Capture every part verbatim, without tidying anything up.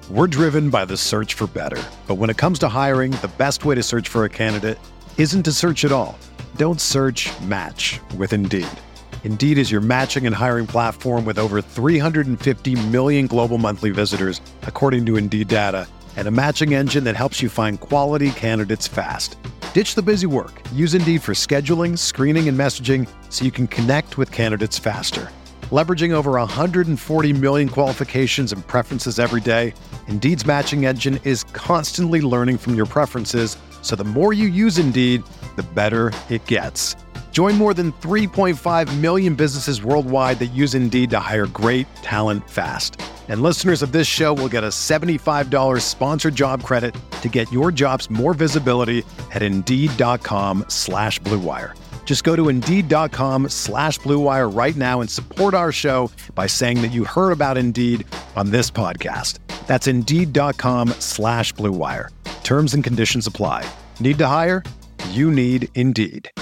We're driven by the search for better. But when it comes to hiring, the best way to search for a candidate isn't to search at all. Don't search, match with Indeed. Indeed is your matching and hiring platform with over three hundred fifty million global monthly visitors, according to Indeed data, and a matching engine that helps you find quality candidates fast. Ditch the busy work. Use Indeed for scheduling, screening, and messaging so you can connect with candidates faster. Leveraging over one hundred forty million qualifications and preferences every day, Indeed's matching engine is constantly learning from your preferences, so the more you use Indeed, the better it gets. Join more than three point five million businesses worldwide that use Indeed to hire great talent fast. And listeners of this show will get a seventy-five dollars sponsored job credit to get your jobs more visibility at Indeed.com slash Blue Wire. Just go to Indeed.com slash Blue Wire right now and support our show by saying that you heard about Indeed on this podcast. That's Indeed.com slash Blue Wire. Terms and conditions apply. Need to hire? You need Indeed.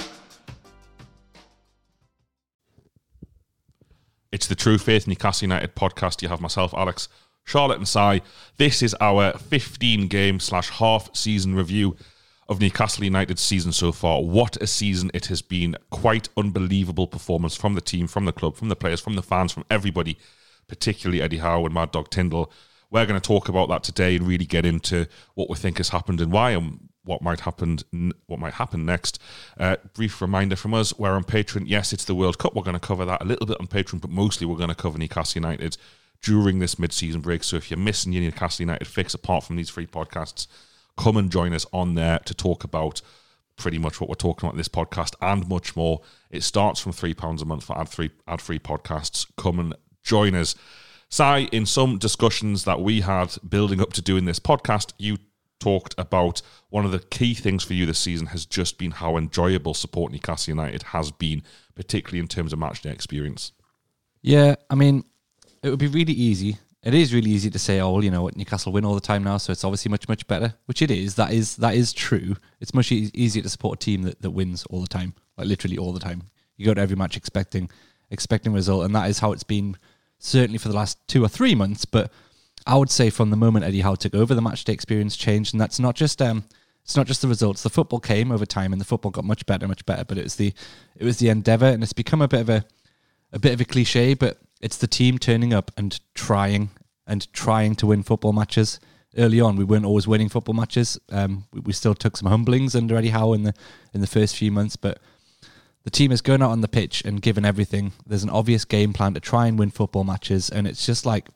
It's the True Faith Newcastle United podcast. You have myself, Alex, Charlotte and Si. This is our fifteen-game slash half-season review of Newcastle United's season so far. What a season it has been. Quite unbelievable performance from the team, from the club, from the players, from the fans, from everybody, particularly Eddie Howe and Mad Dog Tyndall. We're going to talk about that today and really get into what we think has happened and why and what might happen what might happen next. Uh, brief reminder from us, we're on Patreon. Yes, it's the World Cup. We're going to cover that a little bit on Patreon, but mostly we're going to cover Newcastle United during this mid-season break. So if you're missing your Newcastle United fix apart from these free podcasts, come and join us on there to talk about pretty much what we're talking about in this podcast and much more. It starts from three pounds a month for ad-free, ad-free podcasts. Come and join us. Si, in some discussions that we had building up to doing this podcast, you talked about one of the key things for you this season has just been how enjoyable support Newcastle United has been, particularly in terms of matchday experience. Yeah, I mean, it would be really easy. It is really easy to say, oh, you know, Newcastle win all the time now, so it's obviously much, much better, which it is. That is that is true. It's much e- easier to support a team that, that wins all the time, like literally all the time. You go to every match expecting expecting a result, and that is how it's been certainly for the last two or three months, but I would say from the moment Eddie Howe took over, the matchday experience changed, and that's not just um, it's not just the results. The football came over time, and the football got much better, much better. But it was the it was the endeavour, and it's become a bit of a a bit of a cliche, but it's the team turning up and trying and trying to win football matches. Early on, we weren't always winning football matches. Um, we, we still took some humblings under Eddie Howe in the in the first few months, but the team is going out on the pitch and giving everything. There's an obvious game plan to try and win football matches, and it's just like.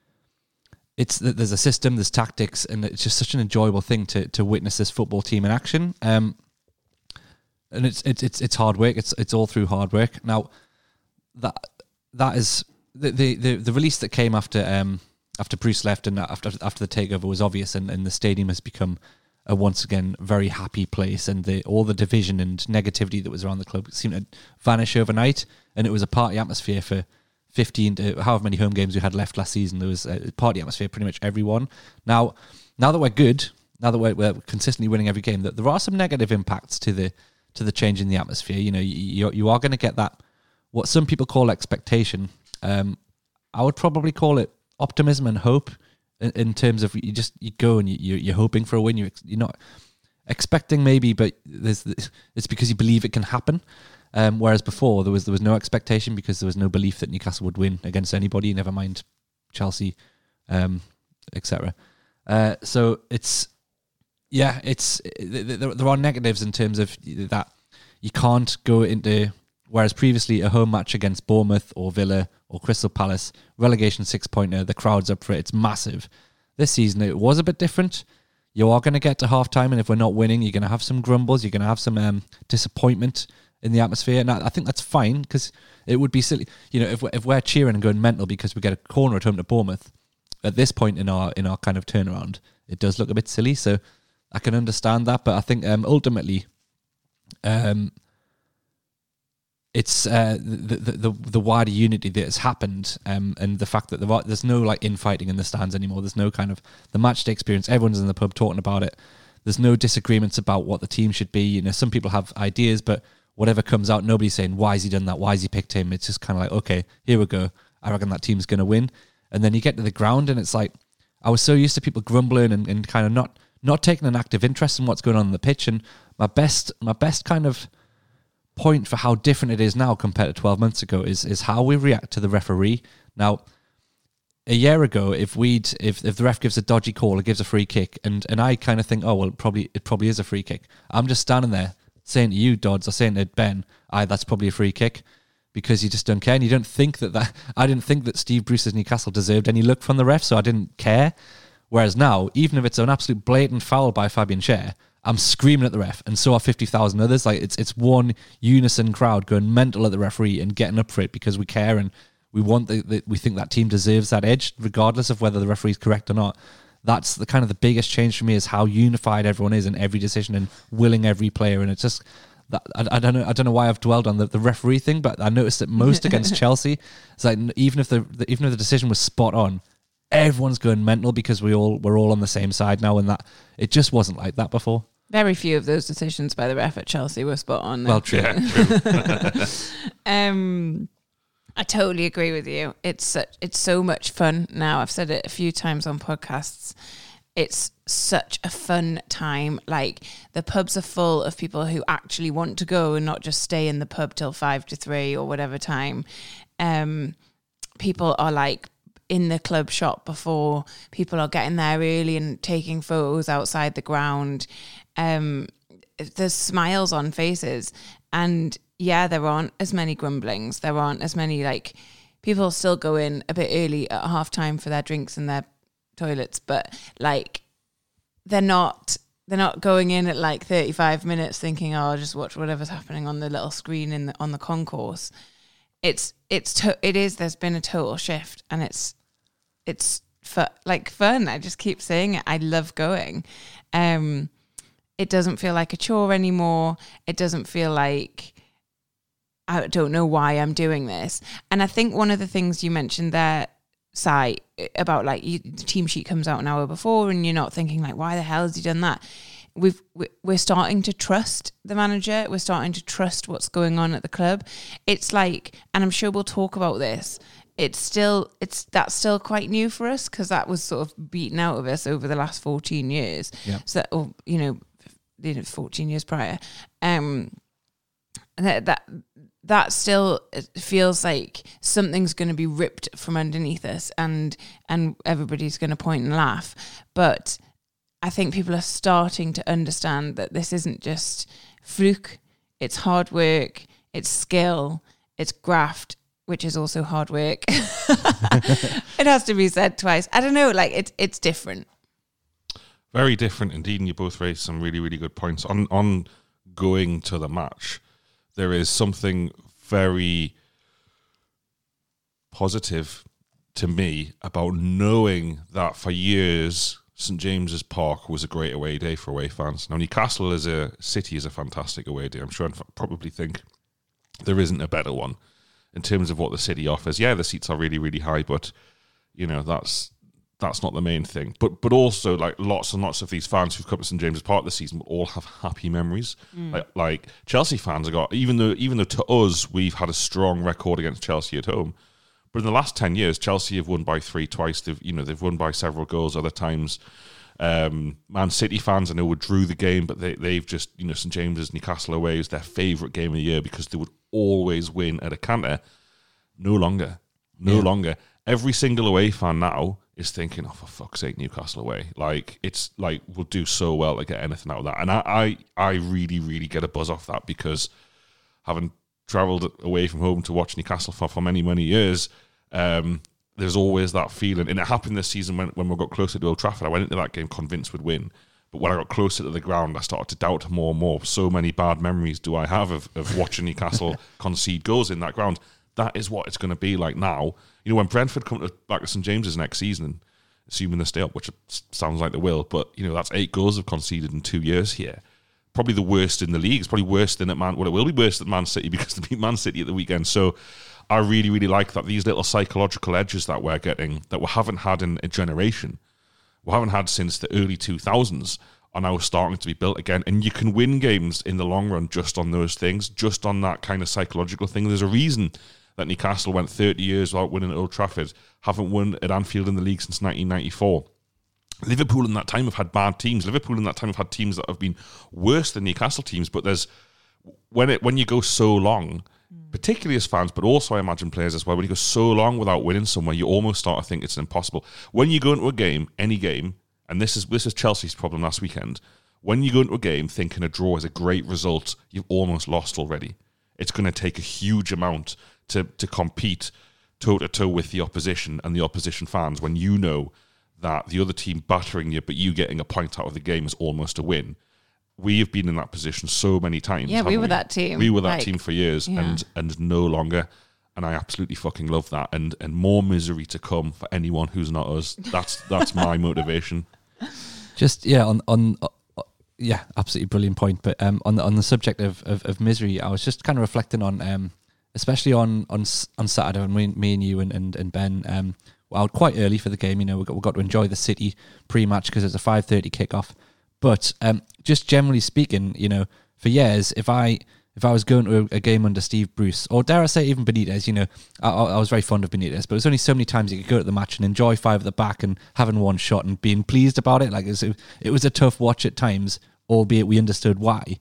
It's there's a system, there's tactics, and it's just such an enjoyable thing to to witness this football team in action. Um, and it's it's it's it's hard work. It's it's all through hard work. Now, that that is the the the, the release that came after um after Bruce left and after after the takeover was obvious, and, and the stadium has become a once again very happy place, and the all the division and negativity that was around the club seemed to vanish overnight, and it was a party atmosphere for fifteen to however many home games we had left last season. There was a party atmosphere pretty much everyone. Now, now that we're good, now that we're, we're consistently winning every game, that there are some negative impacts to the to the change in the atmosphere. You know, you you are going to get that what some people call expectation. Um, I would probably call it optimism and hope in, in terms of you just you go and you you're hoping for a win. You you're not expecting maybe, but there's it's because you believe it can happen. Um, whereas before there was there was no expectation because there was no belief that Newcastle would win against anybody, never mind Chelsea, um, et cetera. Uh, so it's yeah, it's there, there are negatives in terms of that you can't go into. Whereas previously a home match against Bournemouth or Villa or Crystal Palace, relegation six-pointer, the crowd's up for it, it's massive. This season it was a bit different. You are going to get to half-time, and if we're not winning, you're going to have some grumbles, you're going to have some um, disappointment in the atmosphere, and I, I think that's fine, because it would be silly, you know, if we're, if we're cheering and going mental because we get a corner at home to Bournemouth, at this point in our in our kind of turnaround, it does look a bit silly, so I can understand that, but I think um, ultimately... Um, It's uh, the, the the the wider unity that has happened, um, and the fact that there are, there's no like infighting in the stands anymore. There's no kind of the match day experience. Everyone's in the pub talking about it. There's no disagreements about what the team should be. You know, some people have ideas, but whatever comes out, nobody's saying why has he done that, why has he picked him. It's just kind of like, okay, here we go. I reckon that team's going to win. And then you get to the ground, and it's like I was so used to people grumbling and, and kind of not not taking an active interest in what's going on in the pitch. And my best my best kind of point for how different it is now compared to twelve months ago is is how we react to the referee. Now, a year ago, if we'd if, if the ref gives a dodgy call or gives a free kick, and, and I kind of think, oh well, probably it probably is a free kick. I'm just standing there saying to you, Dodds, or saying to Ben, aye, that's probably a free kick, because you just don't care, and you don't think that that I didn't think that Steve Bruce's Newcastle deserved any look from the ref, so I didn't care. Whereas now, even if it's an absolute blatant foul by Fabian Schär, I'm screaming at the ref, and so are fifty thousand others. Like it's it's one unison crowd going mental at the referee and getting up for it because we care and we want the, the we think that team deserves that edge, regardless of whether the referee's correct or not. That's the kind of the biggest change for me, is how unified everyone is in every decision and willing every player. And it's just that I, I don't know I don't know why I've dwelled on the, the referee thing, but I noticed that most against Chelsea, it's like even if the, the even if the decision was spot on, everyone's going mental because we all we're all on the same side now, and that it just wasn't like that before. Very few of those decisions by the ref at Chelsea were spot on. Well, true. Yeah, true. um, I totally agree with you. It's such, it's so much fun now. I've said it a few times on podcasts. It's such a fun time. Like, the pubs are full of people who actually want to go and not just stay in the pub till five to three or whatever time. Um, people are like in the club shop before. People are getting there early and taking photos outside the ground. Um, there's smiles on faces, and yeah, there aren't as many grumblings. There aren't as many, like, people still go in a bit early at half time for their drinks and their toilets, but like they're not they're not going in at like thirty-five minutes thinking, oh, I'll just watch whatever's happening on the little screen in the, on the concourse. It's it's to, it is there's been a total shift, and it's it's fu- like fun. I just keep saying it. I love going. Um, it doesn't feel like a chore anymore. It doesn't feel like I don't know why I'm doing this. And I think one of the things you mentioned there, Si, about like you, the team sheet comes out an hour before and you're not thinking like, why the hell has he done that? We've, we're starting to trust the manager. We're starting to trust what's going on at the club. It's like, and I'm sure we'll talk about this, it's still, it's that's still quite new for us, because that was sort of beaten out of us over the last fourteen years. Yeah. So that, or, you know, you know, fourteen years prior. Um, that, that, that still feels like something's going to be ripped from underneath us, and and everybody's going to point and laugh. But I think people are starting to understand that this isn't just fluke. It's hard work, it's skill, it's graft, which is also hard work. It has to be said twice. I don't know, like it's it's different. Very different indeed, and you both raised some really, really good points. On on going to the match, there is something very positive to me about knowing that for years St James's Park was a great away day for away fans. Now, Newcastle as a city is a fantastic away day. I'm sure I probably think there isn't a better one in terms of what the city offers. Yeah, the seats are really, really high, but you know, that's that's not the main thing. But but also, like, lots and lots of these fans who've come to St James's Park this season will all have happy memories. Mm. Like, like Chelsea fans have got, even though even though to us we've had a strong record against Chelsea at home, but in the last ten years, Chelsea have won by three twice. They've you know they've won by several goals other times. Um, Man City fans, I know, would drew the game, but they they've just, you know, St James's Newcastle away is their favourite game of the year because they would always win at a canter. No longer, no yeah. longer. Every single away fan now is thinking, oh, for fuck's sake, Newcastle away. Like, it's like, we'll do so well to get anything out of that. And I, I, I really, really get a buzz off that, because having travelled away from home to watch Newcastle for, for many, many years, um, there's always that feeling. And it happened this season when, when we got closer to Old Trafford. I went into that game convinced we'd win. But when I got closer to the ground, I started to doubt more and more. So many bad memories do I have of, of watching Newcastle concede goals in that ground. That is what it's going to be like now. You know, when Brentford come to, back to St James's next season, assuming they stay up, which it sounds like they will, but, you know, that's eight goals they've conceded in two years here. Probably the worst in the league. It's probably worse than at Man... Well, it will be worse than Man City because they beat Man City at the weekend. So I really, really like that these little psychological edges that we're getting, that we haven't had in a generation, we haven't had since the early two thousands, are now starting to be built again. And you can win games in the long run just on those things, just on that kind of psychological thing. There's a reason that Newcastle went thirty years without winning at Old Trafford, haven't won at Anfield in the league since nineteen ninety-four. Liverpool in that time have had bad teams. Liverpool in that time have had teams that have been worse than Newcastle teams. But there's when it when you go so long, particularly as fans, but also I imagine players as well, when you go so long without winning somewhere, you almost start to think it's impossible. When you go into a game, any game, and this is this is Chelsea's problem last weekend, when you go into a game thinking a draw is a great result, you've almost lost already. It's going to take a huge amount to to compete toe-to-toe with the opposition and the opposition fans when you know that the other team battering you, but you getting a point out of the game is almost a win. We have been in that position so many times. Yeah, we were we? that team. We were that like, team for years, yeah. and and no longer. And I absolutely fucking love that. And and more misery to come for anyone who's not us. That's that's my motivation. Just yeah, on on uh, yeah, absolutely brilliant point. But um, on the on the subject of, of, of misery, I was just kind of reflecting on um, especially on on on Saturday when me, me and you and and, and Ben um. Well, quite early for the game, you know, we got, we got to enjoy the City pre-match because it's a five thirty kickoff. But um, just generally speaking, you know, for years, if I if I was going to a, a game under Steve Bruce, or dare I say even Benitez, you know, I, I was very fond of Benitez, but there's only so many times you could go to the match and enjoy five at the back and having one shot and being pleased about it. Like it was, it was a tough watch at times, albeit we understood why.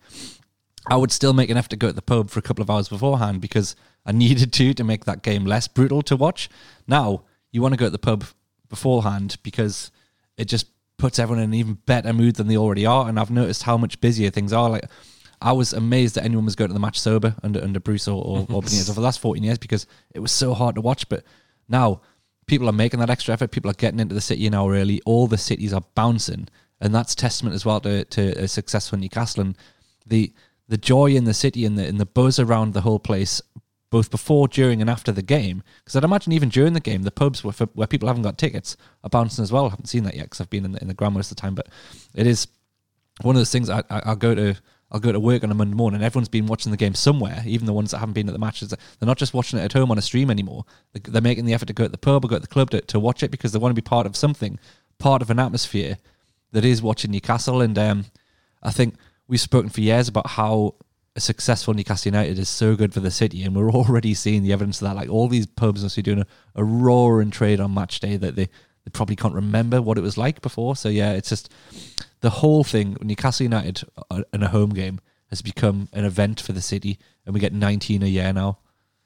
I would still make an effort to go to the pub for a couple of hours beforehand because I needed to to make that game less brutal to watch. Now, you want to go to the pub beforehand because it just puts everyone in an even better mood than they already are. And I've noticed how much busier things are. Like I was amazed that anyone was going to the match sober under under Bruce or, or, or Benitez over the last fourteen years because it was so hard to watch. But now people are making that extra effort. People are getting into the city an hour early. All the cities are bouncing, and that's testament as well to, to a successful Newcastle and the the joy in the city and the and the buzz around the whole place, both before, during, and after the game. Because I'd imagine even during the game, the pubs where, for, where people haven't got tickets are bouncing as well. I haven't seen that yet because I've been in the, in the ground most of the time. But it is one of those things. I, I, I'll go to I'll go to work on a Monday morning. Everyone's been watching the game somewhere, even the ones that haven't been at the matches. They're not just watching it at home on a stream anymore. They're making the effort to go to the pub or go to the club to, to watch it because they want to be part of something, part of an atmosphere that is watching Newcastle. And um, I think we've spoken for years about how a successful Newcastle United is so good for the city, and we're already seeing the evidence of that. Like all these pubs must be doing a, a roaring trade on match day that they, they probably can't remember what it was like before. So yeah, it's just the whole thing. Newcastle United in a home game has become an event for the city, and we get nineteen a year now.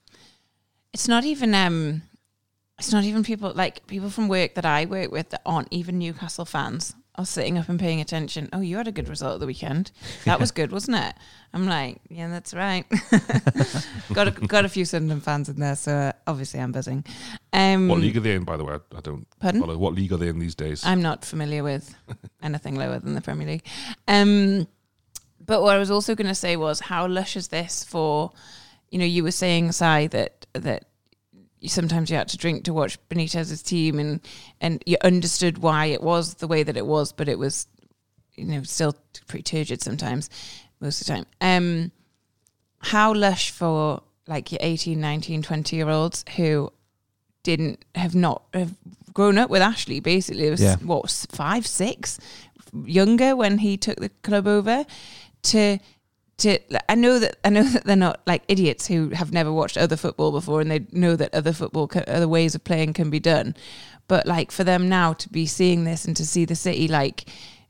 It's not even um, it's not even people like people from work that I work with that aren't even Newcastle fans are sitting up and paying attention. Oh, you had a good result at the weekend. That was good, wasn't it? I'm like, yeah, that's right. got a, got a few Sunderland fans in there, so uh, obviously I'm buzzing. Um, what league are they in, by the way? I don't pardon? follow. What league are they in these days? I'm not familiar with anything lower than the Premier League. Um, but what I was also going to say was, how lush is this for, you know, you were saying, Si, that that sometimes you had to drink to watch Benitez's team, and and you understood why it was the way that it was, but it was, you know, still pretty turgid sometimes, most of the time. Um, how lush for like your eighteen, nineteen, twenty year olds who didn't have not have grown up with Ashley, basically. It was yeah. what, five, six, younger when he took the club over to To, I know that I know that they're not like idiots who have never watched other football before, and they know that other football, ca- other ways of playing can be done. But like for them now to be seeing this and to see the city like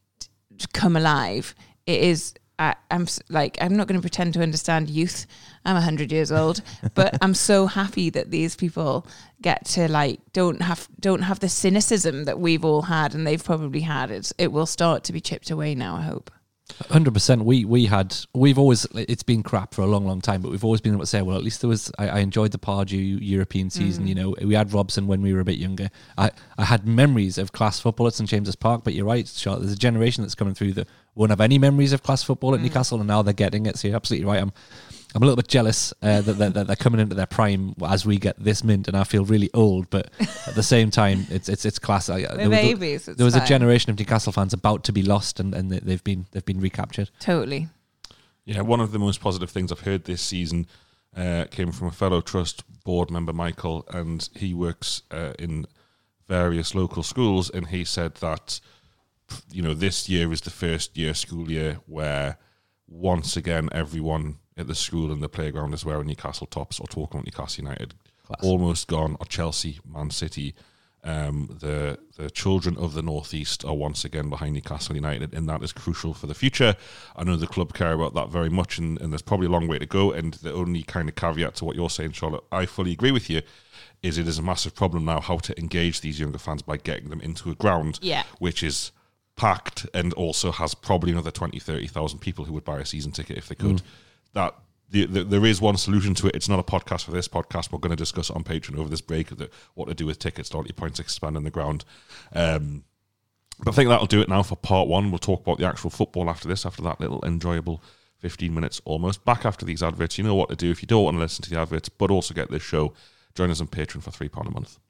t- come alive, it is. I, I'm like I'm not going to pretend to understand youth. I'm a hundred years old, but I'm so happy that these people get to like don't have don't have the cynicism that we've all had and they've probably had. It's it will start to be chipped away now, I hope. one hundred percent. We we had we've always it's been crap for a long long time, but we've always been able to say, well, at least there was. I, I enjoyed the Pardew European season. Mm. You know, we had Robson when we were a bit younger. I, I had memories of class football at St James's Park, but you're right, Charlotte. There's a generation that's coming through that won't have any memories of class football at mm. Newcastle, and now they're getting it. So you're absolutely right. I'm I'm a little bit jealous uh, that, that, that they're coming into their prime as we get this mint, and I feel really old. But at the same time, it's it's it's class. I, We're there babies. Was, there was fine. a generation of Newcastle fans about to be lost, and, and they've been they've been recaptured. Totally. Yeah, one of the most positive things I've heard this season uh, came from a fellow Trust board member, Michael, and he works uh, in various local schools, and he said that, you know, this year is the first year school year where once again everyone at the school and the playground is wearing Newcastle tops or talking about Newcastle United. Class. Almost gone, or Chelsea, Man City, Um, the the children of the Northeast are once again behind Newcastle United, and that is crucial for the future. I know the club care about that very much, and, and there's probably a long way to go. And the only kind of caveat to what you're saying, Charlotte, I fully agree with you, is it is a massive problem now how to engage these younger fans by getting them into a ground, yeah. which is packed and also has probably another twenty, thirty thousand people who would buy a season ticket if they could. Mm. That the, the, there is one solution to it. It's not a podcast for this podcast. We're going to discuss it on Patreon over this break, the, what to do with tickets, loyalty points, expanding the ground. Um, but I think that'll do it now for part one. We'll talk about the actual football after this, after that little enjoyable fifteen minutes almost. Back after these adverts, you know what to do if you don't want to listen to the adverts, but also get this show. Join us on Patreon for three pounds a month.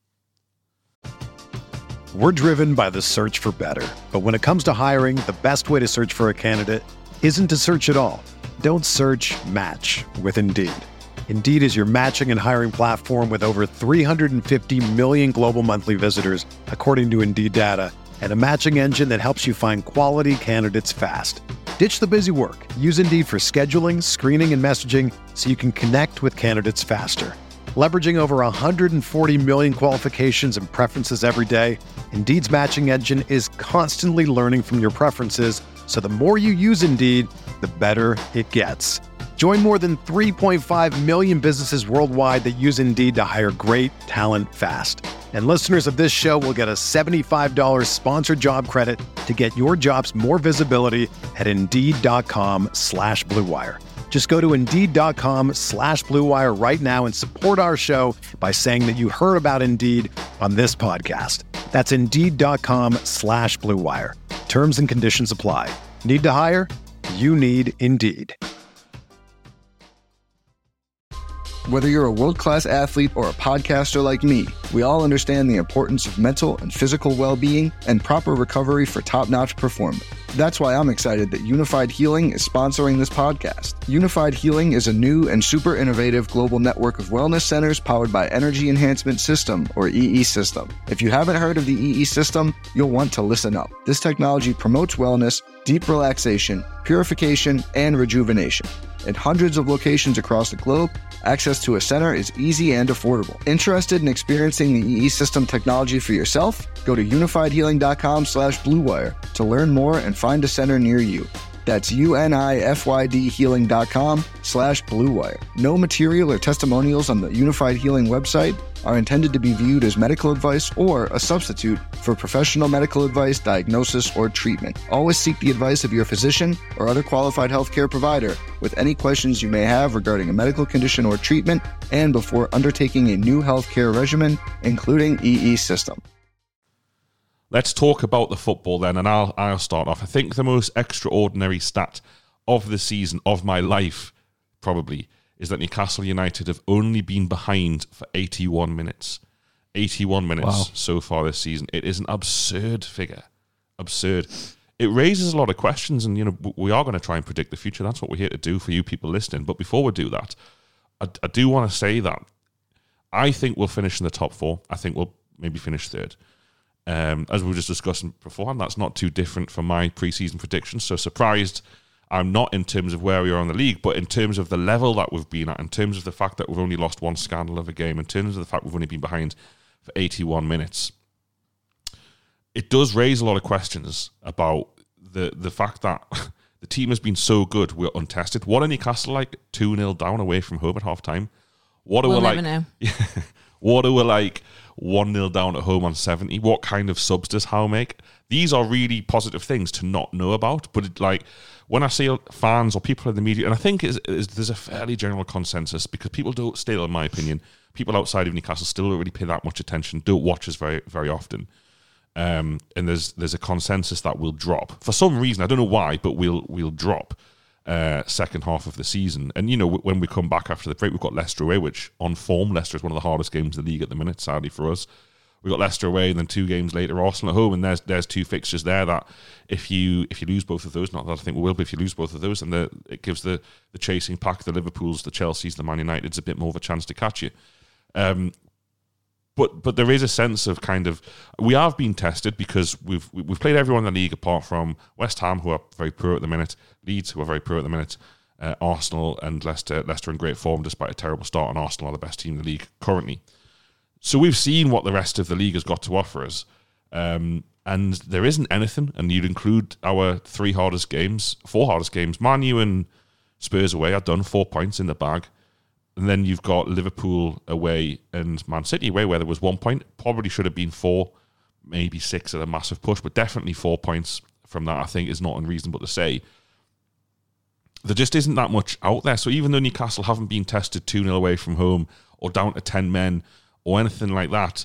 We're driven by the search for better. But when it comes to hiring, the best way to search for a candidate isn't to search at all. Don't search, match with Indeed. Indeed is your matching and hiring platform with over three hundred fifty million global monthly visitors, according to Indeed data, and a matching engine that helps you find quality candidates fast. Ditch the busy work. Use Indeed for scheduling, screening, and messaging so you can connect with candidates faster. Leveraging over one hundred forty million qualifications and preferences every day, Indeed's matching engine is constantly learning from your preferences, so the more you use Indeed, the better it gets. Join more than three point five million businesses worldwide that use Indeed to hire great talent fast. And listeners of this show will get a seventy-five dollars sponsored job credit to get your jobs more visibility at Indeed.com slash Blue Wire. Just go to Indeed.com slash Blue Wire right now and support our show by saying that you heard about Indeed on this podcast. That's Indeed.com slash Blue Wire. Terms and conditions apply. Need to hire? You need Indeed. Whether you're a world-class athlete or a podcaster like me, we all understand the importance of mental and physical well-being and proper recovery for top-notch performance. That's why I'm excited that Unified Healing is sponsoring this podcast. Unified Healing is a new and super innovative global network of wellness centers powered by Energy Enhancement System, or E E System. If you haven't heard of the E E System, you'll want to listen up. This technology promotes wellness, deep relaxation, purification, and rejuvenation. At hundreds of locations across the globe, access to a center is easy and affordable. Interested in experiencing the E E System technology for yourself? Go to unifiedhealing.com slash bluewire to learn more and find a center near you. That's U-N-I-F-Y-D healing.com slash bluewire. No material or testimonials on the Unified Healing website are intended to be viewed as medical advice or a substitute for professional medical advice, diagnosis, or treatment. Always seek the advice of your physician or other qualified healthcare provider with any questions you may have regarding a medical condition or treatment and before undertaking a new healthcare regimen, including E E System. Let's talk about the football then, and I'll I'll start off. I think the most extraordinary stat of the season, of my life, probably, is that Newcastle United have only been behind for eighty-one minutes. eighty-one minutes wow. so far this season. It is an absurd figure. Absurd. It raises a lot of questions, and you know we are going to try and predict the future. That's what we're here to do for you people listening. But before we do that, I, I do want to say that I think we'll finish in the top four. I think we'll maybe finish third. Um, as we were just discussing beforehand, that's not too different from my pre-season predictions. So surprised I'm not in terms of where we are in the league, but in terms of the level that we've been at, in terms of the fact that we've only lost one scandal of a game, in terms of the fact we've only been behind for eighty-one minutes, it does raise a lot of questions about the the fact that the team has been so good, we're untested. What are Newcastle like two nil down away from home at half-time? What are we'll we like? Never know. What are we like one nil down at home on seventy? What kind of subs does Howe make? These are really positive things to not know about. But it, like when I see fans or people in the media, and I think it's, it's, there's a fairly general consensus because people don't, still, in my opinion, people outside of Newcastle still don't really pay that much attention, don't watch us very, very often. Um, and there's there's a consensus that we'll drop for some reason. I don't know why, but we'll we'll drop. Uh, second half of the season. And, you know, when we come back after the break, we've got Leicester away, which on form, Leicester is one of the hardest games in the league at the minute, sadly for us. We've got Leicester away, and then two games later, Arsenal at home, and there's there's two fixtures there that if you if you lose both of those, not that I think we will, but if you lose both of those, then the, it gives the, the chasing pack, the Liverpools, the Chelseas, the Man Uniteds, a bit more of a chance to catch you. Um, But but there is a sense of kind of, we have been tested because we've we've played everyone in the league apart from West Ham, who are very poor at the minute, Leeds, who are very poor at the minute, uh, Arsenal and Leicester. Leicester in great form despite a terrible start, and Arsenal are the best team in the league currently. So we've seen what the rest of the league has got to offer us. Um, and there isn't anything. And you'd include our three hardest games, four hardest games. Man U and Spurs away are done, four points in the bag. And then you've got Liverpool away and Man City away, where there was one point. Probably should have been four, maybe six at a massive push, but definitely four points from that, I think, is not unreasonable to say. There just isn't that much out there. So even though Newcastle haven't been tested two nil away from home or down to ten men or anything like that,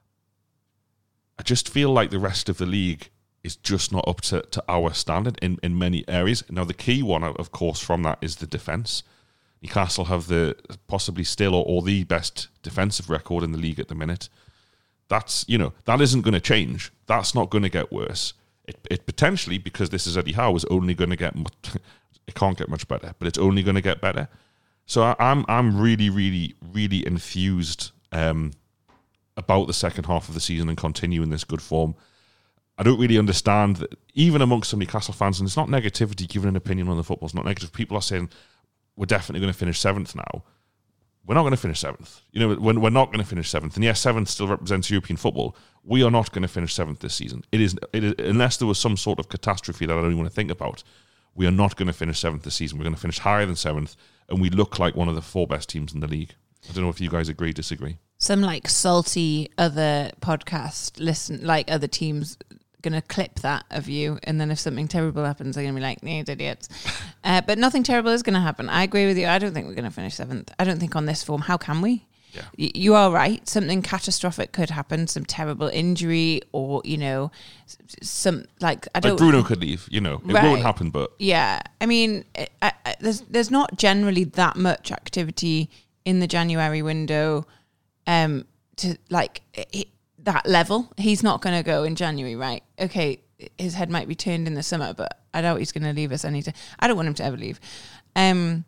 I just feel like the rest of the league is just not up to, to our standard in, in many areas. Now, the key one, of course, from that is the defence. Newcastle have the possibly still or, or the best defensive record in the league at the minute. That's, you know, that isn't going to change. That's not going to get worse. It, it potentially, because this is Eddie Howe, is only going to get much, it can't get much better, but it's only going to get better. So I, I'm I'm really, really, really enthused um, about the second half of the season and continuing this good form. I don't really understand that, even amongst some Newcastle fans, and it's not negativity giving an opinion on the football, it's not negative. People are saying, we're definitely going to finish seventh now. We're not going to finish seventh. You know, when we're not going to finish seventh. And yes, seventh still represents European football. We are not going to finish seventh this season. It is, it is unless there was some sort of catastrophe that I don't even want to think about. We are not going to finish seventh this season. We're going to finish higher than seventh, and we look like one of the four best teams in the league. I don't know if you guys agree, disagree. Some like salty other podcast listen, like other teams going to clip that of you, and then if something terrible happens, they're going to be like, "No, idiots." Uh, but nothing terrible is going to happen. I agree with you. I don't think we're going to finish seventh. I don't think on this form. How can we? Yeah. Y- you are right. Something catastrophic could happen. Some terrible injury, or you know, some like I don't. Like Bruno could leave. You know, it Right. won't happen. But Yeah, I mean, I, I, there's there's not generally that much activity in the January window, um, to like it, that level. He's not going to go in January, right? Okay, his head might be turned in the summer, but I doubt he's going to leave us anytime. I don't want him to ever leave. Um,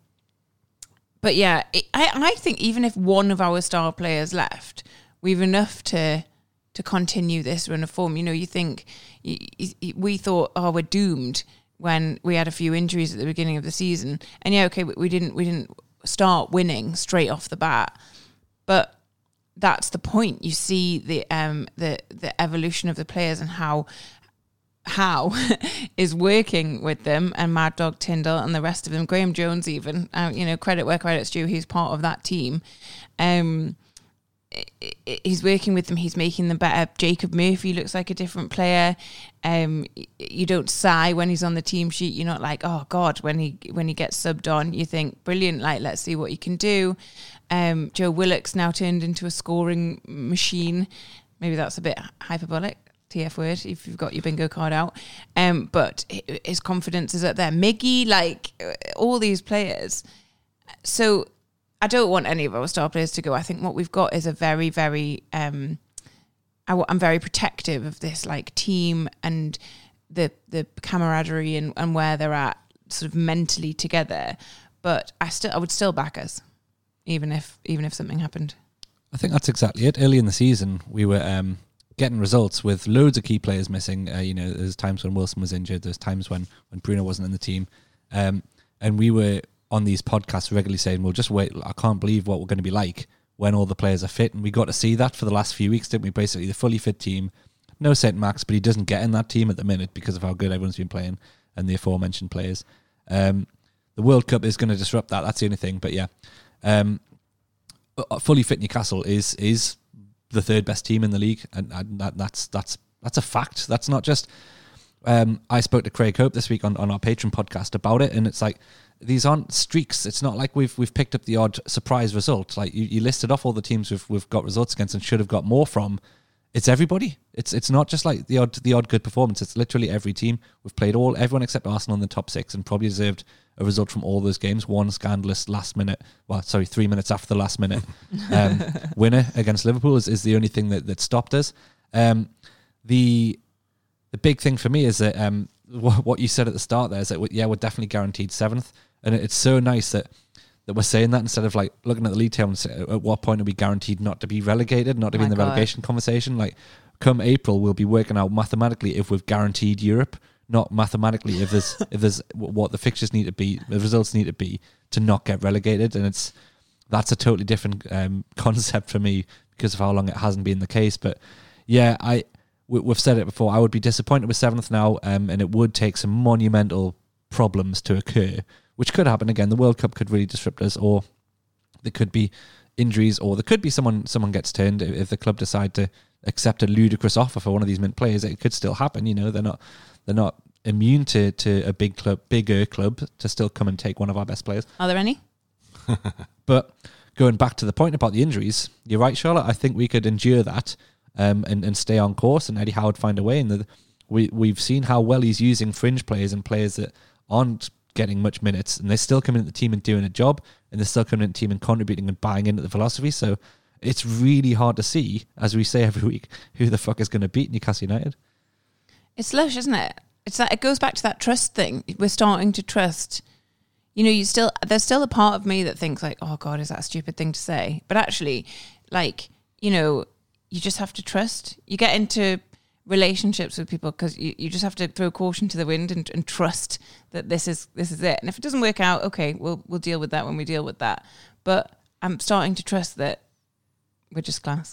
but yeah, it, I I think even if one of our star players left, we've enough to to continue this run of form. You know, you think you, you, we thought, oh, we're doomed when we had a few injuries at the beginning of the season, and yeah, okay, we, we didn't we didn't start winning straight off the bat, but that's the point. You see the um the the evolution of the players and how how is working with them, and Mad Dog Tyndall and the rest of them, Graham Jones even, uh, you know, credit where credit's due, he's part of that team. Um, he's working with them, he's making them better. Jacob Murphy looks like a different player. Um, you don't sigh when he's on the team sheet. You're not like, oh God, when he when he gets subbed on, you think, brilliant, like, let's see what he can do. Um, Joe Willock's now turned into a scoring machine. Maybe that's a bit hyperbolic, T F word, if you've got your bingo card out. Um, but his confidence is up there. Miggy, like, all these players. So I don't want any of our star players to go. I think what we've got is a very, very, um, I, I'm very protective of this like team and the the camaraderie and, and where they're at sort of mentally together. But I still, I would still back us, even if even if something happened. I think that's exactly it. Early in the season, we were um, getting results with loads of key players missing. Uh, you know, there's times when Wilson was injured. There's times when, when Bruno wasn't in the team. Um, and we were on these podcasts regularly saying, well, just wait. I can't believe what we're going to be like when all the players are fit. And we got to see that for the last few weeks, didn't we? Basically, the fully fit team. No Saint Max, but he doesn't get in that team at the minute because of how good everyone's been playing and the aforementioned players. Um, the World Cup is going to disrupt that. That's the only thing. But yeah, um, fully fit Newcastle is is the third best team in the league, and, and that, that's that's that's a fact. That's not just. Um, I spoke to Craig Hope this week on, on our Patreon podcast about it, and it's like these aren't streaks. It's not like we've we've picked up the odd surprise result. Like you, you listed off all the teams we've we've got results against and should have got more from. It's everybody. It's it's not just like the odd the odd good performance. It's literally every team. We've played all everyone except Arsenal in the top six, and probably deserved a result from all those games. One scandalous last minute, well, sorry, three minutes after the last minute um, winner against Liverpool is, is the only thing that, that stopped us. Um, the the big thing for me is that um, what you said at the start there is that yeah, we're definitely guaranteed seventh, and it's so nice that. that we're saying that instead of like looking at the league table and say, at what point are we guaranteed not to be relegated, not to be in the relegation conversation? Like, come April, we'll be working out mathematically if we've guaranteed Europe, not mathematically if there's if there's what the fixtures need to be, the results need to be to not get relegated. And it's that's a totally different um, concept for me, because of how long it hasn't been the case. But yeah, I we, we've said it before. I would be disappointed with seventh now, um, and it would take some monumental problems to occur, which could happen again. The World Cup could really disrupt us, or there could be injuries, or there could be someone someone gets turned if, if the club decide to accept a ludicrous offer for one of these mint players. It could still happen. You know, they're not they're not immune to to a big club, bigger club to still come and take one of our best players. Are there any? But going back to the point about the injuries, you're right, Charlotte. I think we could endure that um, and and stay on course, and Eddie Howe would find a way. And the, we we've seen how well he's using fringe players and players that aren't getting much minutes, and they're still coming into the team and doing a job, and they're still coming into the team and contributing and buying into the philosophy. So it's really hard to see, as we say every week, who the fuck is going to beat Newcastle United. It's lush, isn't it? It's that it goes back to that trust thing. We're starting to trust. You know, you still there's still a part of me that thinks like, oh God, is that a stupid thing to say? But actually, like, you know, you just have to trust. You get into relationships with people because you, you just have to throw caution to the wind and, and trust that this is this is it. And if it doesn't work out, okay, we'll we'll deal with that when we deal with that. But I'm starting to trust that we're just class.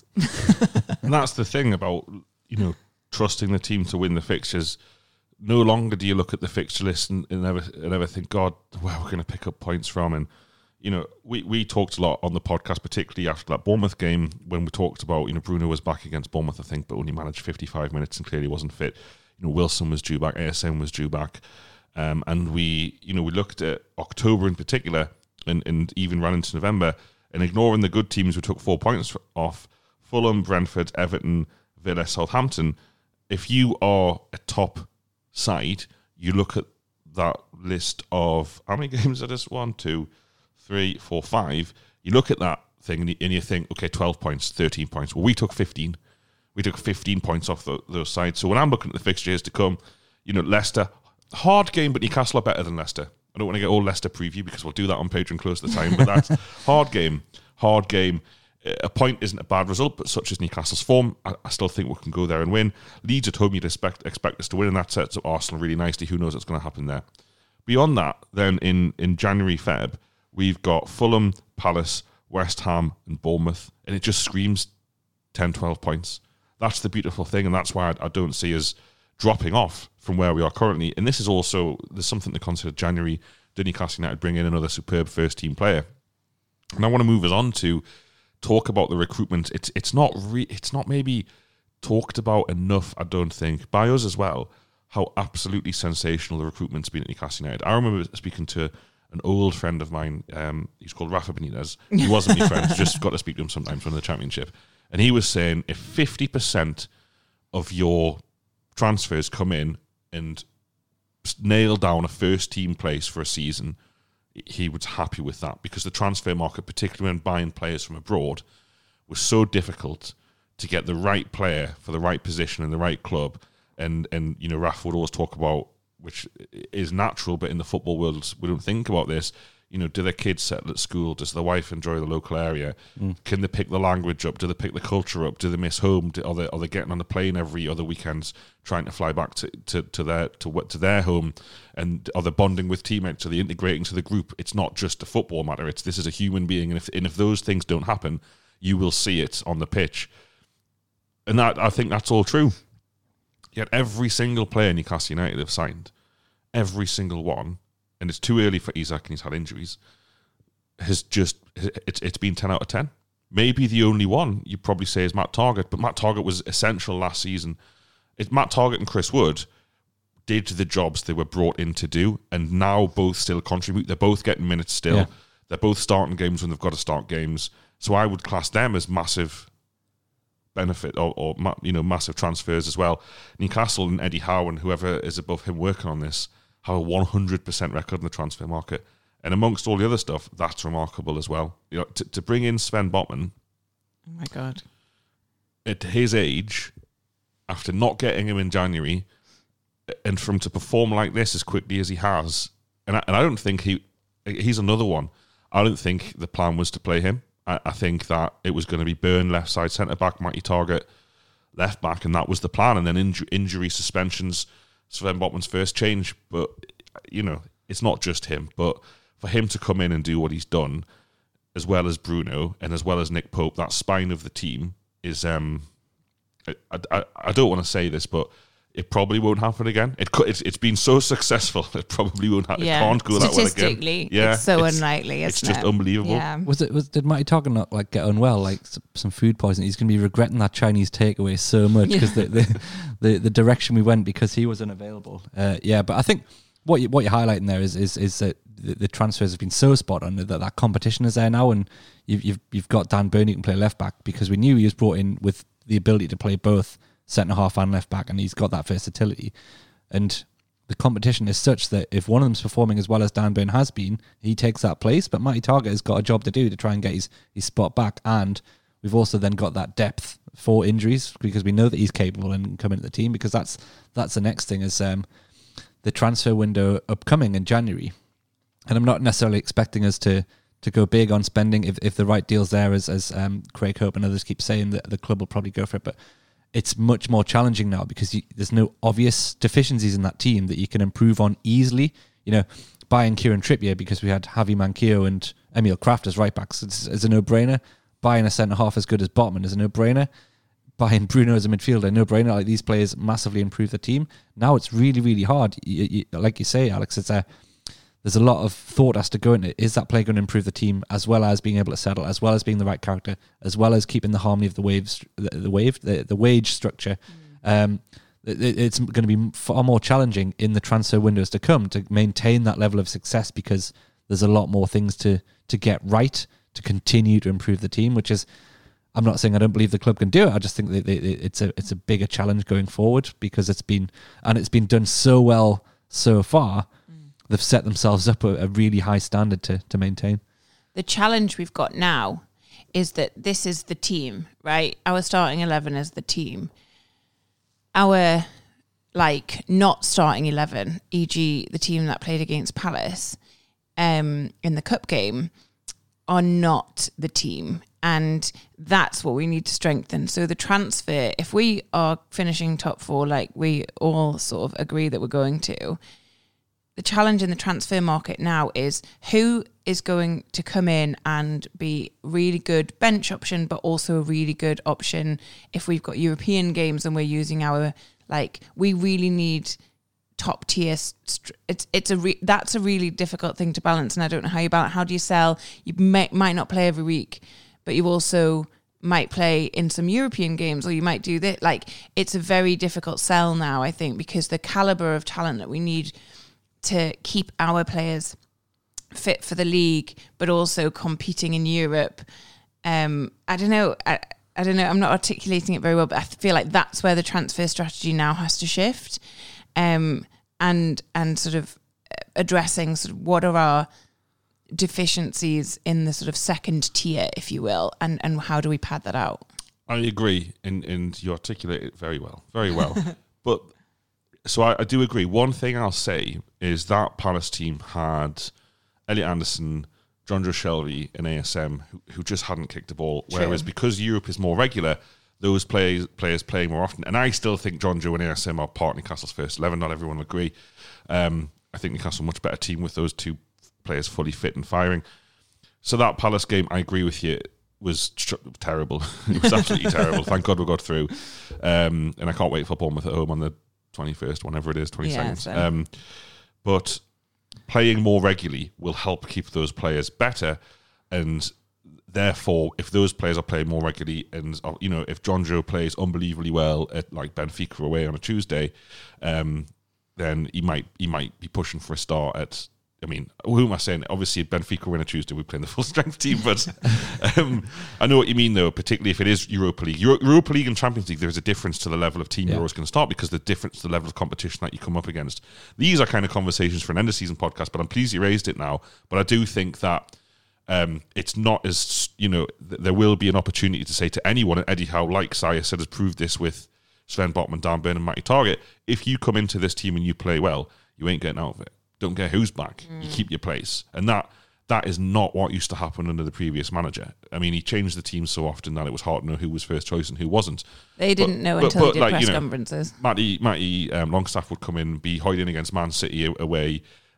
And that's the thing about, you know, trusting the team to win the fixtures. No longer do you look at the fixture list and, and, ever, and ever think, God, where we're going to pick up points from. And, you know, we, we talked a lot on the podcast, particularly after that Bournemouth game, when we talked about, you know, Bruno was back against Bournemouth, I think, but only managed fifty-five minutes and clearly wasn't fit. You know, Wilson was due back, A S M was due back. Um, and we, you know, we looked at October in particular and, and even ran into November, and ignoring the good teams, we took four points off Fulham, Brentford, Everton, Villa, Southampton. If you are a top side, you look at that list of how many games are this? One, two, three, four, five. You look at that thing and you, and you think, okay, twelve points, thirteen points. Well, we took fifteen. We took fifteen points off the, those sides. So when I'm looking at the fixtures to come, you know, Leicester, hard game, but Newcastle are better than Leicester. I don't want to get all Leicester preview because we'll do that on Patreon close to the time, but that's hard game, hard game. A point isn't a bad result, but such as Newcastle's form, I, I still think we can go there and win. Leeds at home, you'd expect expect us to win, and that sets up Arsenal really nicely. Who knows what's going to happen there? Beyond that, then in, in January, Feb, we've got Fulham, Palace, West Ham, and Bournemouth, and it just screams ten, twelve points. That's the beautiful thing, and that's why I, I don't see us dropping off from where we are currently. And this is also, there's something to consider. January, did Newcastle United bring in another superb first-team player? And I want to move us on to talk about the recruitment. It's it's not re- it's not maybe talked about enough, I don't think, by us as well, how absolutely sensational the recruitment's been at Newcastle United. I remember speaking to an old friend of mine, um, he's called Rafa Benitez. He wasn't my friend, just got to speak to him sometimes from the Championship. And he was saying if fifty percent of your transfers come in and nail down a first team place for a season, he was happy with that, because the transfer market, particularly when buying players from abroad, was so difficult to get the right player for the right position in the right club. And, and you know, Raf would always talk about, which is natural, but in the football world, we don't think about this. You know, do their kids settle at school? Does the wife enjoy the local area? Mm. Can they pick the language up? Do they pick the culture up? Do they miss home? Do, are, they, are they getting on the plane every other weekends, trying to fly back to, to, to their to to their home? And are they bonding with teammates? Are they integrating to the group? It's not just a football matter. It's this is a human being, and if and if those things don't happen, you will see it on the pitch. And that, I think that's all true. Yet every single player Newcastle United have signed, every single one, and it's too early for Isak and he's had injuries, has just, it's it's been ten out of ten. Maybe the only one you'd probably say is Matt Targett, but Matt Targett was essential last season. It, Matt Targett and Chris Wood did the jobs they were brought in to do, and now both still contribute. They're both getting minutes still. Yeah. They're both starting games when they've got to start games. So I would class them as massive benefit or, or you know, massive transfers as well. Newcastle and Eddie Howe and whoever is above him working on this have a one hundred percent record in the transfer market. And amongst all the other stuff, that's remarkable as well. You know, to, to bring in Sven Botman, oh my God, at his age, after not getting him in January, and for him to perform like this as quickly as he has, and I, and I don't think he he's another one. I don't think the plan was to play him. I, I think that it was going to be Byrne left side centre back, Matty Targett left back, and that was the plan. And then inju- injury suspensions, Sven Botman's first change. But you know, it's not just him. But for him to come in and do what he's done, as well as Bruno and as well as Nick Pope, that spine of the team is. Um, I, I, I don't want to say this, but it probably won't happen again. It could, it's, it's been so successful, it probably won't happen. Yeah. It can't go that well again. Statistically, Yeah, it's so it's, unlikely. Isn't It's just it? unbelievable. Yeah. Was it? Was did Matty Target not like get unwell, like s- some food poisoning? He's going to be regretting that Chinese takeaway so much because the, the, the the direction we went because he was unavailable. Uh, yeah, but I think what you what you're highlighting there is is is that the, the transfers have been so spot on that that competition is there now, and you've you've you've got Dan Burn who can play left back because we knew he was brought in with the ability to play both centre half and left back, and he's got that versatility. And the competition is such that if one of them's performing as well as Dan Burn has been, he takes that place. But Matty Target has got a job to do to try and get his, his spot back. And we've also then got that depth for injuries because we know that he's capable and can come into the team, because that's that's the next thing is um, the transfer window upcoming in January. And I'm not necessarily expecting us to to go big on spending if, if the right deal's there, as, as um, Craig Hope and others keep saying, that the club will probably go for it. But it's much more challenging now because you, there's no obvious deficiencies in that team that you can improve on easily. You know, buying Kieran Trippier because we had Javi Manquillo and Emil Kraft as right backs is, is a no-brainer. Buying a centre-half as good as Botman is a no-brainer. Buying Bruno as a midfielder, no-brainer. Like, these players massively improve the team. Now it's really, really hard. You, you, like you say, Alex, it's a... There's a lot of thought has to go into it. Is that player going to improve the team, as well as being able to settle, as well as being the right character, as well as keeping the harmony of the waves, the, the wave, the, the wage structure? Mm. Um, it, it's going to be far more challenging in the transfer windows to come to maintain that level of success, because there's a lot more things to to get right to continue to improve the team. Which is, I'm not saying I don't believe the club can do it. I just think that it's a it's a bigger challenge going forward, because it's been and it's been done so well so far. They've set themselves up a, a really high standard to, to maintain. The challenge we've got now is that this is the team, right? Our starting eleven is the team. Our, like, not starting eleven, for example the team that played against Palace um, in the cup game, are not the team. And that's what we need to strengthen. So the transfer, if we are finishing top four, like we all sort of agree that we're going to, the challenge in the transfer market now is who is going to come in and be really good bench option, but also a really good option if we've got European games and we're using our, like, we really need top tier. St- it's it's a re- that's a really difficult thing to balance, and I don't know how you balance. How do you sell? You may, might not play every week, but you also might play in some European games, or you might do that. Like, it's a very difficult sell now, I think, because the caliber of talent that we need to keep our players fit for the league, but also competing in Europe. Um, I don't know. I, I don't know. I'm not articulating it very well, but I feel like that's where the transfer strategy now has to shift, um, and and sort of addressing sort of what are our deficiencies in the sort of second tier, if you will, and, and how do we pad that out? I agree, and and you articulate it very well, very well. But so I, I do agree. One thing I'll say is that Palace team had Elliot Anderson, Jonjo Shelvey, and A S M who, who just hadn't kicked the ball. True. Whereas because Europe is more regular, those players players playing more often. And I still think Jonjo and A S M are part of Newcastle's first eleven. Not everyone will agree. Um, I think Newcastle are a much better team with those two players fully fit and firing. So that Palace game, I agree with you, was tr- terrible. It was absolutely terrible. Thank God we got through. Um, and I can't wait for Bournemouth at home on the twenty-first, whenever it is, twenty-second. Yeah, so. um, but playing more regularly will help keep those players better, and therefore, if those players are playing more regularly, and you know, if Jonjo plays unbelievably well at like Benfica away on a Tuesday, um, then he might he might be pushing for a start at. I mean, who am I saying? Obviously, Benfica win a Tuesday, we play in the full strength team. But um, I know what you mean, though. Particularly if it is Europa League, Euro- Europa League and Champions League, there's a difference to the level of team yeah. you're always going to start, because the difference to the level of competition that you come up against. These are kind of conversations for an end of season podcast. But I'm pleased you raised it now. But I do think that um, it's not as you know. Th- there will be an opportunity to say to anyone, and Eddie Howe, like Saya said, has proved this with Sven Botman, Dan Burn, and Matty Target. If you come into this team and you play well, you ain't getting out of it. Don't care who's back. Mm. You keep your place. And that that is not what used to happen under the previous manager. I mean, he changed the team so often that it was hard to know who was first choice and who wasn't. They didn't but, know but, until but, they did like, press you know, conferences. Matty, Matty um, Longstaff would come in, be hiding against Man City away,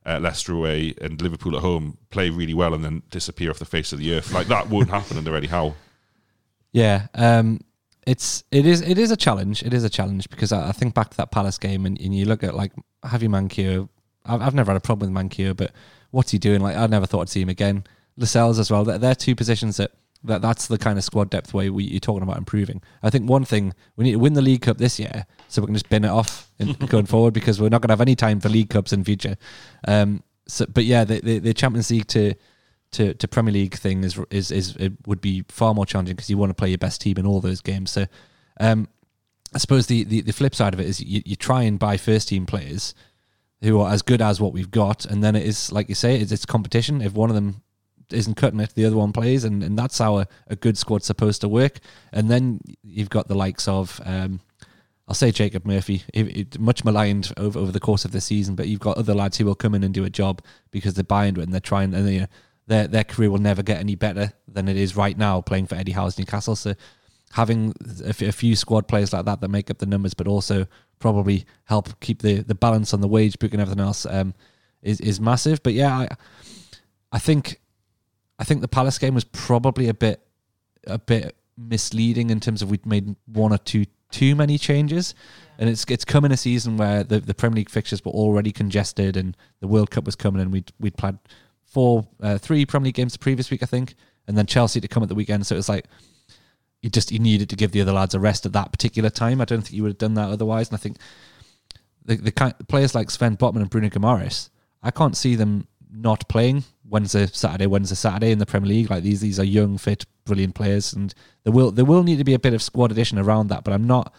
uh, Leicester away and Liverpool at home play really well and then disappear off the face of the earth. Like, that won't happen under Eddie Howe. Yeah, um, it's it is it is a challenge. It is a challenge because I, I think back to that Palace game and, and you look at like Javi Manquillo. I've, I've never had a problem with Manquillo, but what's he doing? Like, I never thought I'd see him again. Lascelles as well. They're, they're two positions that, that that's the kind of squad depth way we, you're talking about improving. I think one thing, we need to win the League Cup this year so we can just bin it off in, going forward because we're not going to have any time for League Cups in future. Um, so, but yeah, the, the, the Champions League to, to, to Premier League thing is is is it would be far more challenging because you want to play your best team in all those games. So um, I suppose the, the, the flip side of it is you, you try and buy first team players who are as good as what we've got, and then it is, like you say, it's, it's competition. If one of them isn't cutting it, the other one plays, and, and that's how a, a good squad's supposed to work. And then you've got the likes of, um, I'll say Jacob Murphy, he, he, much maligned over, over the course of the season, but you've got other lads who will come in and do a job because they're buying into it and they're trying, and you know, their their career will never get any better than it is right now playing for Eddie Howe's Newcastle. So having a, f- a few squad players like that that make up the numbers, but also probably help keep the, the balance on the wage book and everything else um, is is massive. But yeah, I I think I think the Palace game was probably a bit a bit misleading in terms of we'd made one or two too many changes, yeah. and it's it's come in a season where the, the Premier League fixtures were already congested and the World Cup was coming, and we'd we'd played four uh, three Premier League games the previous week, I think, and then Chelsea to come at the weekend. So it was like you just you needed to give the other lads a rest at that particular time. I don't think you would have done that otherwise. And I think the the kind players like Sven Botman and Bruno Guimaraes, I can't see them not playing Wednesday, Saturday, Wednesday, Saturday in the Premier League. Like these, these are young, fit, brilliant players, and there will there will need to be a bit of squad addition around that. But I'm not,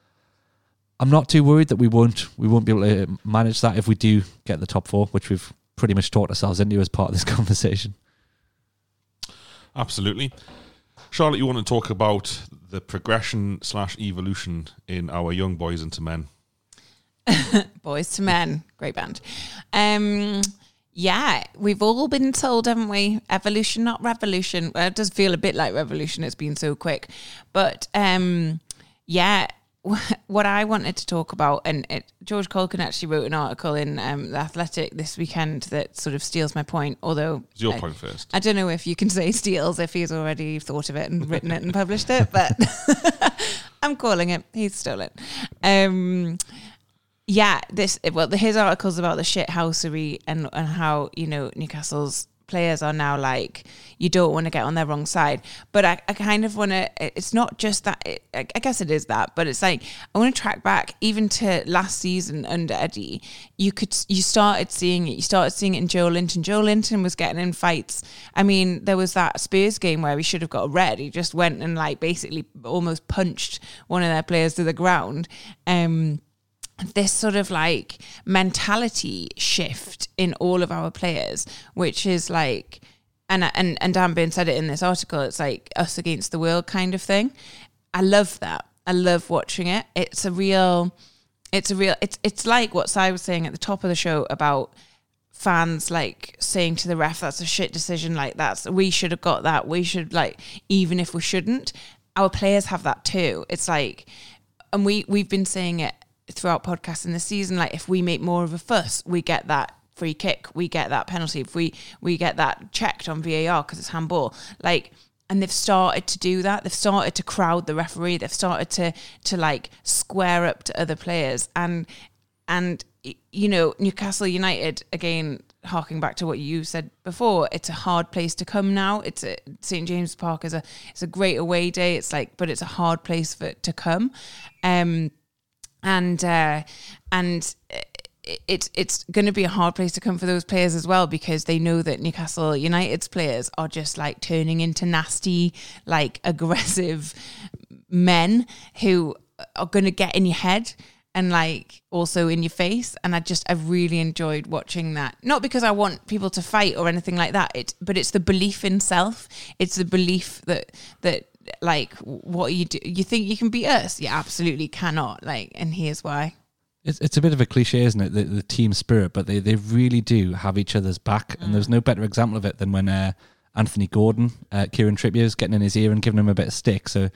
I'm not too worried that we won't we won't be able to manage that if we do get the top four, which we've pretty much talked ourselves into as part of this conversation. Absolutely. Charlotte, you want to talk about the progression slash evolution in our young boys into men? Boys to Men, great band. Um, yeah, we've all been told, haven't we? Evolution, not revolution. Well, it does feel a bit like revolution. It's been so quick. But um, yeah, what I wanted to talk about, and it, George Colkin actually wrote an article in um, The Athletic this weekend that sort of steals my point, although... It's your I, point first. I don't know if you can say steals if he's already thought of it and written it and published it, but I'm calling it. He's stolen. Um, yeah, this well, his article's about the shithousery and, and how, you know, Newcastle's players are now like, you don't want to get on their wrong side. But I, I kind of want to, it's not just that, it, I guess it is that, but it's like, I want to track back even to last season under Eddie. You could, you started seeing it, you started seeing it in Joe Linton. Joe Linton was getting in fights. I mean, there was that Spurs game where he should have got a red. He just went and like basically almost punched one of their players to the ground. Um, this sort of like mentality shift in all of our players, which is like, and and and Dan Burn said it in this article, it's like us against the world kind of thing. I love that. I love watching it. It's a real, it's a real, it's it's like what Si was saying at the top of the show about fans like saying to the ref, that's a shit decision, like that's, we should have got that, we should, like, even if we shouldn't, our players have that too. It's like, and we we've been saying it throughout podcasts in the season, like if we make more of a fuss, we get that free kick, we get that penalty, if we we get that checked on V A R because it's handball, like, and they've started to do that. They've started to crowd the referee. They've started to to like square up to other players, and and you know, Newcastle United, again, harking back to what you said before, it's a hard place to come now. It's a Saint James Park is a it's a great away day. It's like, but it's a hard place for it to come. Um And uh, and it's it's going to be a hard place to come for those players as well, because they know that Newcastle United's players are just like turning into nasty, like aggressive men who are going to get in your head and like also in your face. And I just I've really enjoyed watching that. Not because I want people to fight or anything like that. It but it's the belief in self. It's the belief that that. Like, what you do, you think you can beat us? You absolutely cannot. Like, and here's why. It's it's a bit of a cliche, isn't it? The, the team spirit, but they, they really do have each other's back. Mm. And there's no better example of it than when uh, Anthony Gordon, uh, Kieran Trippier, is getting in his ear and giving him a bit of stick. So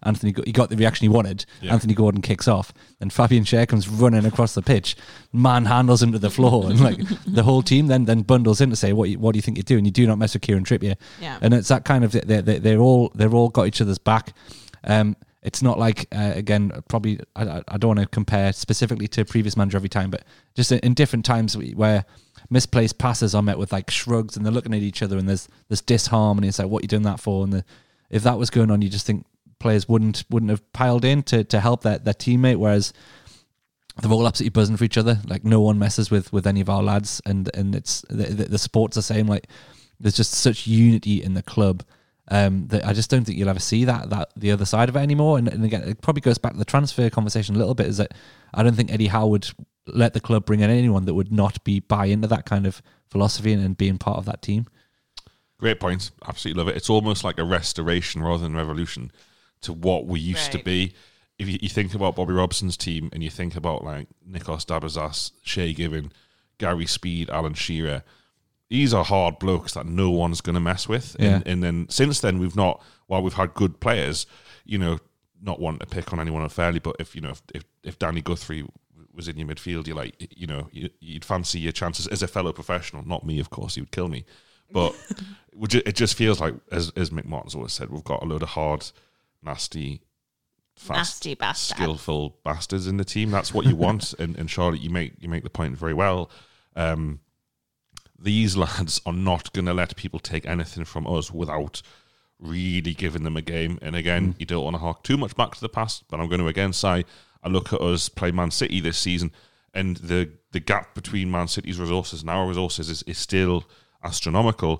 Anthony, he got the reaction he wanted. Yeah. Anthony Gordon kicks off, and Fabian Schär comes running across the pitch, manhandles him to the floor, and like the whole team then then bundles in to say, "What what do you think you're doing? You do not mess with Kieran Trippier." Yeah. And it's that kind of they're they're, they're all they're all got each other's back. Um, it's not like uh, again probably I I don't want to compare specifically to previous manager every time, but just in, in different times where misplaced passes are met with like shrugs and they're looking at each other and there's this disharmony. It's like, what are you doing that for? And the, if that was going on, you just think players wouldn't wouldn't have piled in to to help their, their teammate, whereas they're all absolutely buzzing for each other. Like no one messes with with any of our lads, and and it's the, the, the support's the same. Like there's just such unity in the club um, that I just don't think you'll ever see that that the other side of it anymore. And, and again, it probably goes back to the transfer conversation a little bit. Is that I don't think Eddie Howe would let the club bring in anyone that would not be buy into that kind of philosophy and, and being part of that team. Great point. Absolutely love it. It's almost like a restoration rather than revolution to what we used Right. to be. If you, you think about Bobby Robson's team and you think about like Nikos Dabazas, Shea Given, Gary Speed, Alan Shearer, these are hard blokes that no one's going to mess with. Yeah. And, and then since then, we've not, while we've had good players, you know, not wanting to pick on anyone unfairly, but if, you know, if, if, if Danny Guthrie was in your midfield, you like, you know, you, you'd fancy your chances as a fellow professional. Not me, of course, he would kill me. But it just feels like, as, as Mick Martin's always said, we've got a load of hard, nasty, fast, Nasty bastard. skillful bastards in the team. That's what you want. and, and Charlotte, you make you make the point very well. Um, these lads are not going to let people take anything from us without really giving them a game. And again, mm. you don't want to hark too much back to the past, but I'm going to again say, I look at us play Man City this season, and the the gap between Man City's resources and our resources is, is still astronomical.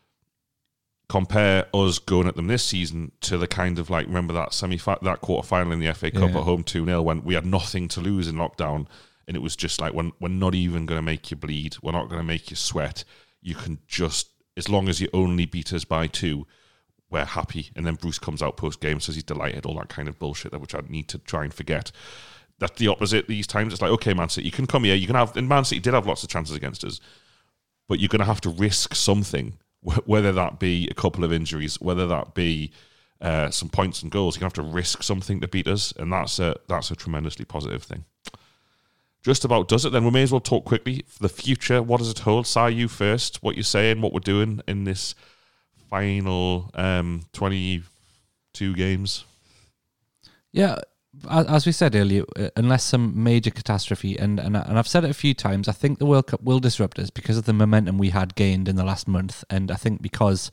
Compare us going at them this season to the kind of like, remember that semi that quarter final in the F A Cup Yeah. at home two nil when we had nothing to lose in lockdown, and it was just like, when we're not even going to make you bleed, we're not going to make you sweat. You can just, as long as you only beat us by two, we're happy. And then Bruce comes out post game, says he's delighted, all that kind of bullshit that which I need to try and forget. That's the opposite these times. It's like, okay, Man City, you can come here, you can have, and Man City did have lots of chances against us, but you're going to have to risk something, whether that be a couple of injuries, whether that be uh, some points and goals. You're going to have to risk something to beat us, and that's a that's a tremendously positive thing. Just about does it then. We may as well talk quickly for the future. What does it hold? Si, you first. What you're saying, what we're doing in this final um, twenty-two games. Yeah, as we said earlier, unless some major catastrophe, and, and and I've said it a few times, I think the World Cup will disrupt us because of the momentum we had gained in the last month, and I think because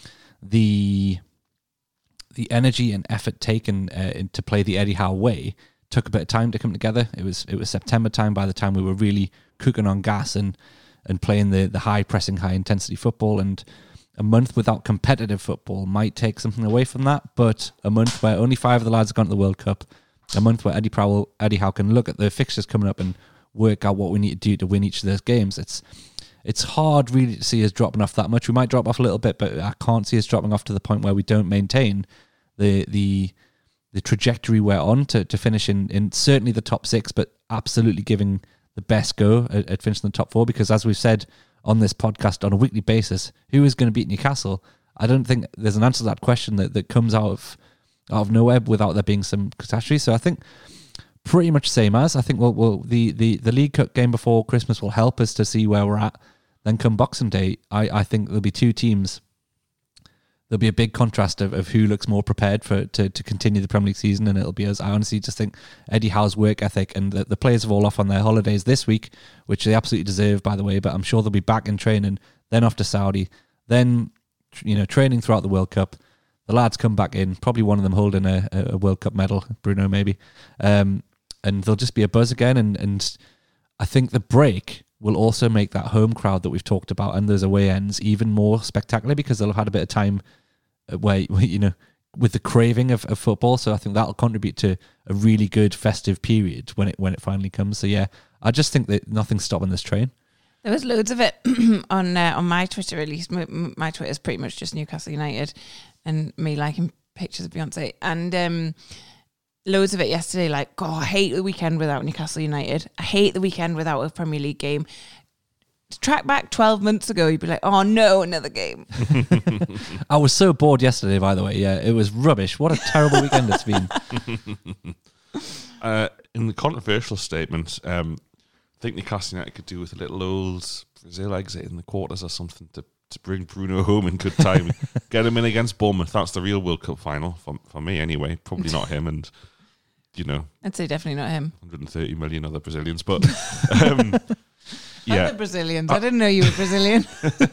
the the energy and effort taken uh, to play the Eddie Howe way took a bit of time to come together. It was it was September time by the time we were really cooking on gas and and playing the the high pressing, high intensity football. And a month without competitive football might take something away from that, but a month where only five of the lads have gone to the World Cup, a month where Eddie Powell, Eddie Howe can look at the fixtures coming up and work out what we need to do to win each of those games. It's it's hard really to see us dropping off that much. We might drop off a little bit, but I can't see us dropping off to the point where we don't maintain the the the trajectory we're on to, to finish in, in certainly the top six, but absolutely giving the best go at, at finishing the top four, because as we've said on this podcast on a weekly basis, who is going to beat Newcastle? I don't think there's an answer to that question that, that comes out of out of nowhere without there being some catastrophe. So I think pretty much same as. I think we'll, we'll the, the, the League Cup game before Christmas will help us to see where we're at. Then come Boxing Day, I, I think there'll be two teams. There'll be a big contrast of, of who looks more prepared for to, to continue the Premier League season, and it'll be us. I honestly just think Eddie Howe's work ethic, and the, the players have all off on their holidays this week, which they absolutely deserve, by the way, but I'm sure they'll be back in training, then off to Saudi, then you know training throughout the World Cup. The lads come back in, probably one of them holding a, a World Cup medal, Bruno maybe, um, and there'll just be a buzz again, and, and I think the break will also make that home crowd that we've talked about and those away ends even more spectacular, because they'll have had a bit of time where, you know, with the craving of, of football. So I think that'll contribute to a really good festive period when it when it finally comes. So yeah, I just think that nothing's stopping this train. There was loads of it on uh, on my Twitter, at least. My, my Twitter is pretty much just Newcastle United and me liking pictures of Beyonce. And um, loads of it yesterday, like, oh, I hate the weekend without Newcastle United. I hate the weekend without a Premier League game. track back twelve months ago, you'd be like, oh no, another game. I was so bored yesterday, by the way. Yeah, it was rubbish. What a terrible weekend it's been. Uh, in the controversial statement, um, I think Newcastle United could do with a little old Brazil exit in the quarters or something to, to bring Bruno home in good time. Get him in against Bournemouth. That's the real World Cup final for, for me anyway. Probably not him and, you know. I'd say definitely not him. one hundred thirty million other Brazilians. But, um, yeah. Other Brazilians. I didn't know you were Brazilian.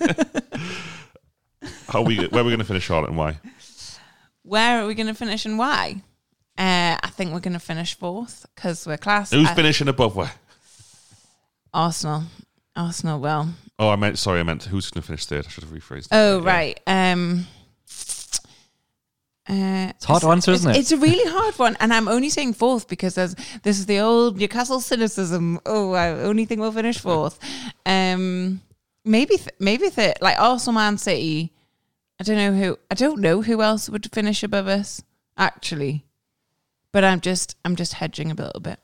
How we, where are we going to finish, Charlotte, and why? Where are we going to finish and why? Uh, I think we're going to finish fourth because we're class. Who's I- finishing above where? Arsenal. Arsenal, well. Oh, I meant, sorry, I meant who's going to finish third. I should have rephrased that. Oh, Yeah. right. Um, uh, It's hard to answer, it's, isn't it? It's a really hard one. And I'm only saying fourth because there's, this is the old Newcastle cynicism. Oh, I only think we'll finish fourth. Um, maybe, th- maybe th- like Arsenal, Man City. I don't know who, I don't know who else would finish above us, actually. But I'm just, I'm just hedging a little bit.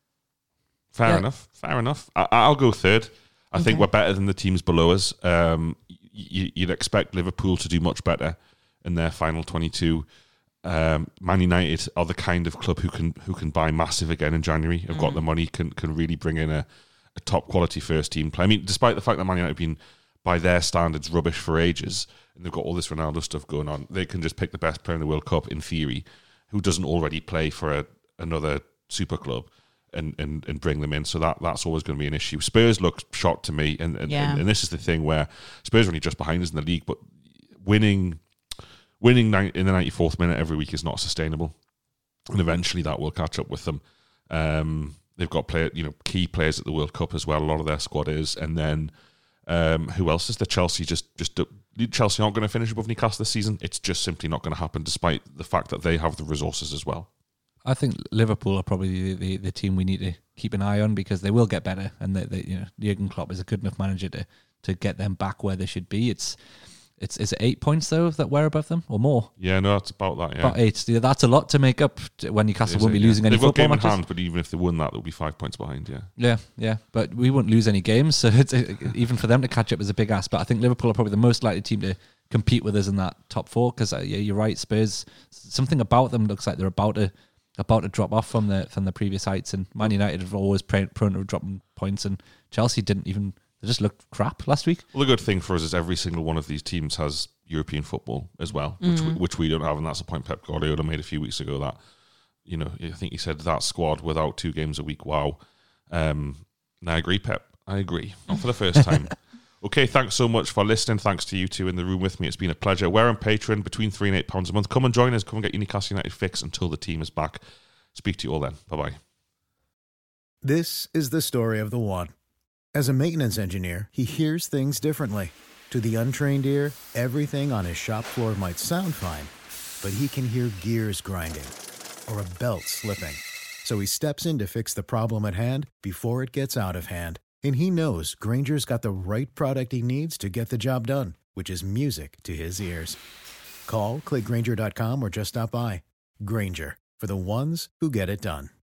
Fair Yeah. enough. Fair enough. I, I'll go third. I think Okay. we're better than the teams below us. Um, y- you'd expect Liverpool to do much better in their final twenty-two. Um, Man United are the kind of club who can who can buy massive again in January. Have got the money, can can really bring in a, a top quality first team play. I mean, despite the fact that Man United have been by their standards rubbish for ages, and they've got all this Ronaldo stuff going on, they can just pick the best player in the World Cup in theory, who doesn't already play for a, another super club. And, and, and bring them in. So that, that's always going to be an issue. Spurs look shot to me, and and, Yeah. and and this is the thing where Spurs are only just behind us in the league, but winning winning ni- in the ninety-fourth minute every week is not sustainable, and eventually that will catch up with them. Um, they've got player, you know, key players at the World Cup as well. A lot of their squad is, and then um, who else is there? Chelsea just just Chelsea aren't going to finish above Newcastle this season. It's just simply not going to happen, despite the fact that they have the resources as well. I think Liverpool are probably the, the, the team we need to keep an eye on because they will get better, and they, they, you know, Jurgen Klopp is a good enough manager to, to get them back where they should be. It's it's is it eight points though that we're above them or more? Yeah, no, that's about that. Yeah. About eight. Yeah, that's a lot to make up to- when Newcastle Is won't it? be Yeah. losing any They've got football game in matches. hand, but even if they won that, they'll be five points behind. Yeah, Yeah, yeah, but we won't lose any games, so it's, even for them to catch up is a big ask. But I think Liverpool are probably the most likely team to compete with us in that top four because uh, yeah, you're right. Spurs, something about them looks like they're about to about to drop off from the from the previous heights, and Man United have always prone, prone to dropping points, and Chelsea didn't even. They just looked crap last week. well, the good thing for us is every single one of these teams has European football as well, which we, which we don't have, and that's a point Pep Guardiola made a few weeks ago. That, you know, I think he said that squad without two games a week. Wow. Um, and I agree, Pep. I agree. Not for the first time. Okay, thanks so much for listening. Thanks to you two in the room with me. It's been a pleasure. We're on Patreon between three and eight pounds a month. Come and join us. Come and get your Newcastle United fix until the team is back. Speak to you all then. Bye bye. This is the story of the one. As a maintenance engineer, he hears things differently. To the untrained ear, everything on his shop floor might sound fine, but he can hear gears grinding or a belt slipping. So he steps in to fix the problem at hand before it gets out of hand. And he knows Granger's got the right product he needs to get the job done, which is music to his ears. Call, click Granger dot com, or just stop by. Granger, for the ones who get it done.